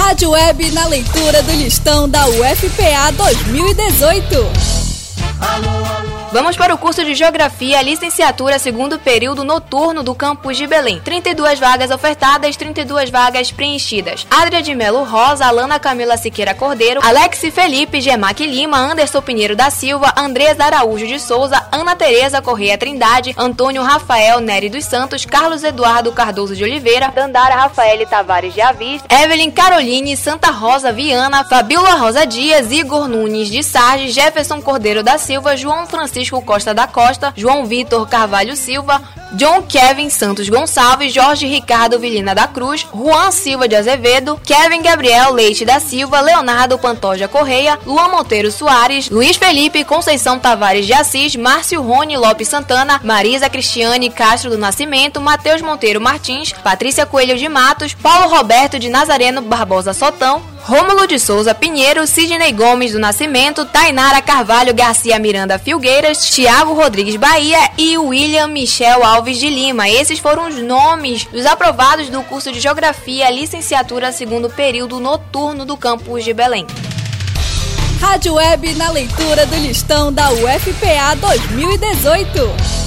Rádio Web na leitura do listão da UFPA 2018. Vamos para o curso de Geografia, licenciatura segundo período noturno do campus de Belém. 32 vagas ofertadas, 32 vagas preenchidas. Adria de Melo Rosa, Alana Camila Siqueira Cordeiro, Alex Felipe, Gemac Lima, Anderson Pinheiro da Silva, Andresa Araújo de Souza, Ana Tereza Correia Trindade, Antônio Rafael Nery dos Santos, Carlos Eduardo Cardoso de Oliveira, Dandara Rafael Tavares de Avis, Evelyn Caroline Santa Rosa Viana, Fabíola Rosa Dias, Igor Nunes de Sardes, Jefferson Cordeiro da Silva, João Francisco Costa da Costa, João Vitor Carvalho Silva, John Kevin Santos Gonçalves, Jorge Ricardo Vilina da Cruz, Juan Silva de Azevedo, Kevin Gabriel Leite da Silva, Leonardo Pantoja Correia, Luan Monteiro Soares, Luiz Felipe Conceição Tavares de Assis, Márcio Rony Lopes Santana, Marisa Cristiane Castro do Nascimento, Matheus Monteiro Martins, Patrícia Coelho de Matos, Paulo Roberto de Nazareno Barbosa Sotão, Rômulo de Souza Pinheiro, Sidney Gomes do Nascimento, Tainara Carvalho Garcia Miranda Filgueiras, Thiago Rodrigues Bahia e William Michel Alves de Lima. Esses foram os nomes dos aprovados do curso de Geografia, licenciatura segundo período noturno do campus de Belém. Rádio Web na leitura do listão da UFPA 2018.